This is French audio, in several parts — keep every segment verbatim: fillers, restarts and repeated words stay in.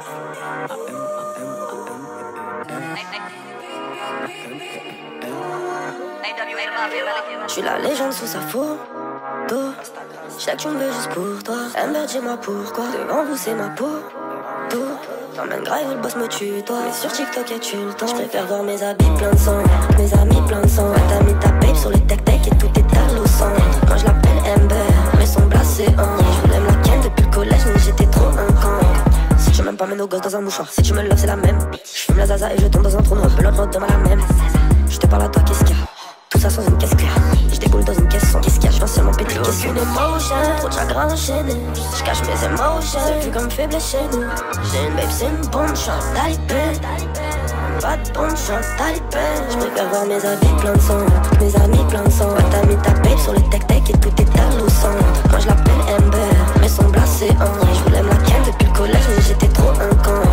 Je suis la légende sous sa photo. Je sais que tu me veux juste pour toi. Amber, dis-moi pourquoi. Devant vous, c'est ma peau. Tout. T'emmènes grave, le boss me tue, toi. Mais sur TikTok, as-tu le temps? Je préfère voir mes habits plein de sang. Mes amis plein de sang. Ouais, t'as mis ta babe sur les tech-tech et tout est à l'eau sang. Moi, je l'appelle Amber, mais son blasé en. Je voulais me la ken depuis le collège, mais j'étais trop un camp. Si tu m'aimes pas, mets nos gosses dans un mouchoir. Si tu me loves, c'est la même. Je fume la zaza et je tombe dans un trou noir. Pelote, l'autre demain la même. Je te parle à toi, qu'est-ce qu'il y a? Tout ça sans une caisse claire. Je déboule dans une caisse sans qu'est-ce qu'il y a? Je viens seulement péter qu'est-ce qu'il y a? Émotion, trop de chagrin enchaîné. Je cache mes émotions, c'est vu comme faible chez nous. J'ai une babe, c'est une bonne chance, talibé. Pas de bonne chance, talibé. Je préfère voir mes habits plein de sang. Mes amis plein de sang. Ouais, t'as mis ta babe sur les tech-tech et tout est à l'eau sang. Moi je l'appelle Amber, mais son blasé en. Je voulais me la ken depuis le collège, mais j'étais trop un camp.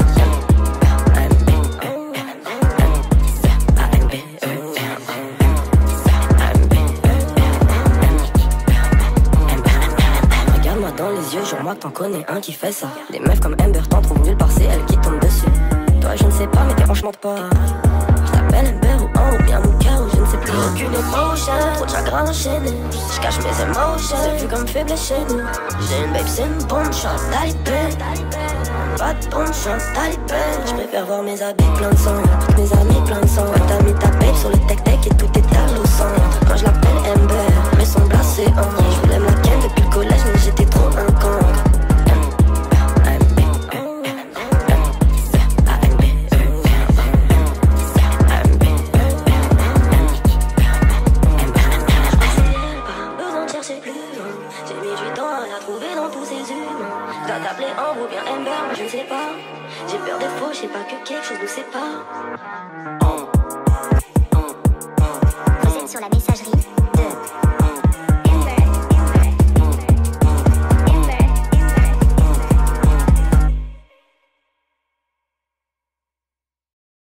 Dans les yeux, jure-moi que t'en connais un qui fait ça. Des meufs comme Amber t'en trouvent nulle part, c'est elle qui tombe dessus. Toi je ne sais pas mais t'es franchement pas. Je t'appelle Amber ou un ou bien Mouka ou je ne sais plus. Aucune émotion, trop de chagrin enchaîné. Je cache mes émotions, c'est vu comme faible chez nous. J'ai une babe, c'est une bonne chance, talibé. Pas de bonne chance, talibé. Je préfère voir mes habits plein de sang. Mes amis plein de sang. Ouais, t'as mis ta babe sur les tech-tech et tout est à l'eau sang. Moi je l'appelle Amber, mais son blasé en. Je voulais me la ken depuis le collège mais j'étais trop un camp. J'ai mis du temps à la trouver dans tous ces humains. Je dois t'appeler Ambre ou bien Amber, moi je ne sais pas. J'ai peur des faux, je sais pas que quelque chose nous sépare. Vous êtes sur la messagerie